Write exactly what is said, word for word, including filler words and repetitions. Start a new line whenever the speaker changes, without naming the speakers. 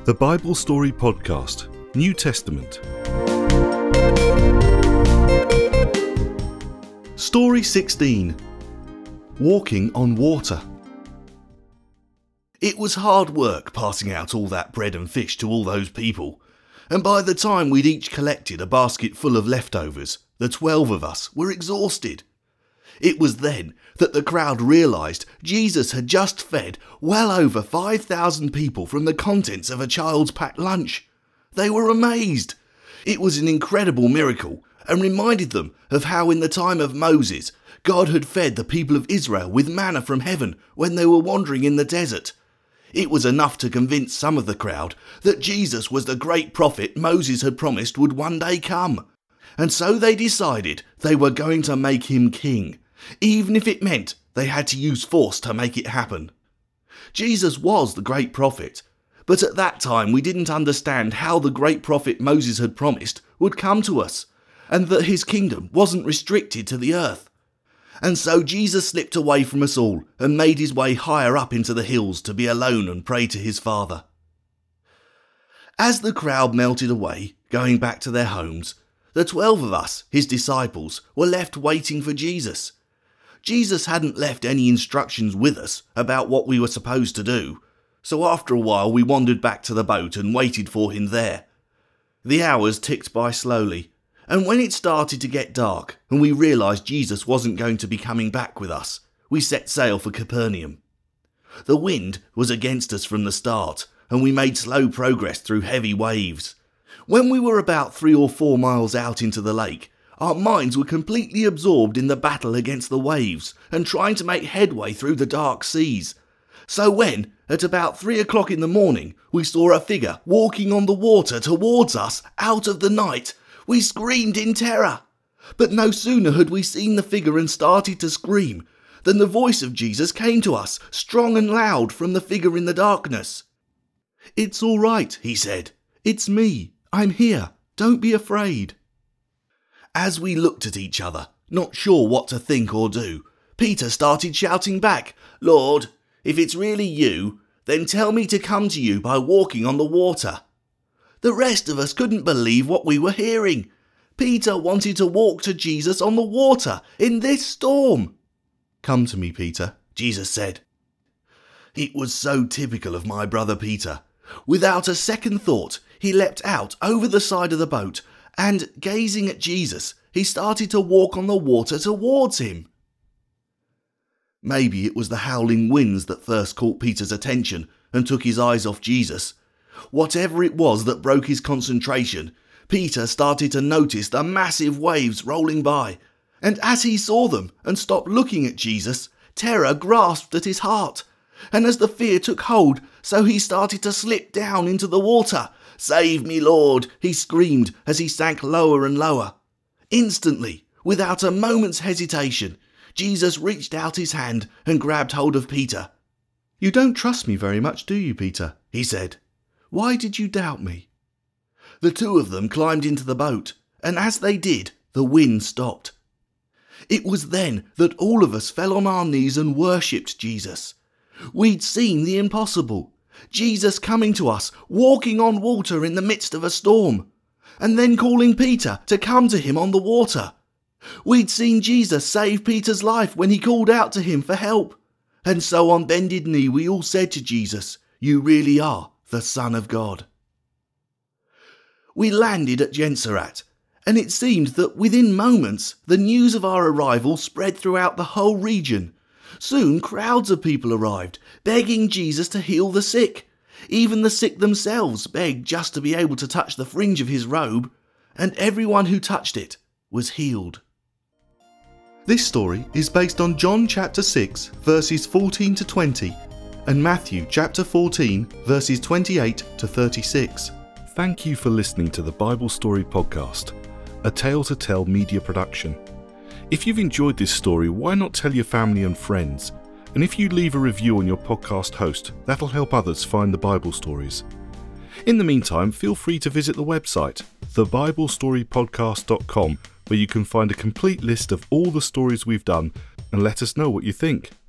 The Bible Story Podcast, New Testament. Story sixteen. Walking on Water.
It was hard work passing out all that bread and fish to all those people, and by the time we'd each collected a basket full of leftovers, the twelve of us were exhausted. It was then that the crowd realised Jesus had just fed well over five thousand people from the contents of a child's packed lunch. They were amazed. It was an incredible miracle and reminded them of how in the time of Moses, God had fed the people of Israel with manna from heaven when they were wandering in the desert. It was enough to convince some of the crowd that Jesus was the great prophet Moses had promised would one day come. And so they decided they were going to make him king, even if it meant they had to use force to make it happen. Jesus was the great prophet, but at that time we didn't understand how the great prophet Moses had promised would come to us, and that his kingdom wasn't restricted to the earth. And so Jesus slipped away from us all and made his way higher up into the hills to be alone and pray to his Father. As the crowd melted away, going back to their homes, the twelve of us, his disciples, were left waiting for Jesus. Jesus hadn't left any instructions with us about what we were supposed to do, so after a while we wandered back to the boat and waited for him there. The hours ticked by slowly, and when it started to get dark and we realised Jesus wasn't going to be coming back with us, we set sail for Capernaum. The wind was against us from the start, and we made slow progress through heavy waves. When we were about three or four miles out into the lake, our minds were completely absorbed in the battle against the waves and trying to make headway through the dark seas. So when, at about three o'clock in the morning, we saw a figure walking on the water towards us out of the night, we screamed in terror. But no sooner had we seen the figure and started to scream than the voice of Jesus came to us, strong and loud, from the figure in the darkness.
"It's all right," he said. "It's me. I'm here. Don't be afraid."
As we looked at each other, not sure what to think or do, Peter started shouting back, "Lord, if it's really you, then tell me to come to you by walking on the water." The rest of us couldn't believe what we were hearing. Peter wanted to walk to Jesus on the water in this storm.
"Come to me, Peter,"
Jesus said. It was so typical of my brother Peter. Without a second thought, he leapt out over the side of the boat and, gazing at Jesus, he started to walk on the water towards him. Maybe it was the howling winds that first caught Peter's attention and took his eyes off Jesus. Whatever it was that broke his concentration, Peter started to notice the massive waves rolling by, and as he saw them and stopped looking at Jesus, terror grasped at his heart, and as the fear took hold, so he started to slip down into the water. "Save me, Lord," he screamed as he sank lower and lower. Instantly, without a moment's hesitation, Jesus reached out his hand and grabbed hold of Peter.
"You don't trust me very much, do you, Peter?"
he said.
"Why did you doubt me?"
The two of them climbed into the boat, and as they did, the wind stopped. It was then that all of us fell on our knees and worshipped Jesus. We'd seen the impossible. Jesus coming to us, walking on water in the midst of a storm, and then calling Peter to come to him on the water. We'd seen Jesus save Peter's life when he called out to him for help. And so on bended knee we all said to Jesus, "You really are the Son of God." We landed at Gennesaret, and it seemed that within moments the news of our arrival spread throughout the whole region. Soon crowds of people arrived, begging Jesus to heal the sick. Even the sick themselves begged just to be able to touch the fringe of his robe, and everyone who touched it was healed.
This story is based on John chapter six, verses fourteen to twenty, and Matthew chapter fourteen, verses twenty-eight to thirty-six. Thank you for listening to the Bible Story Podcast, a Tale to Tell media production. If you've enjoyed this story, why not tell your family and friends? And if you leave a review on your podcast host, that'll help others find the Bible stories. In the meantime, feel free to visit the website, the bible story podcast dot com, where you can find a complete list of all the stories we've done and let us know what you think.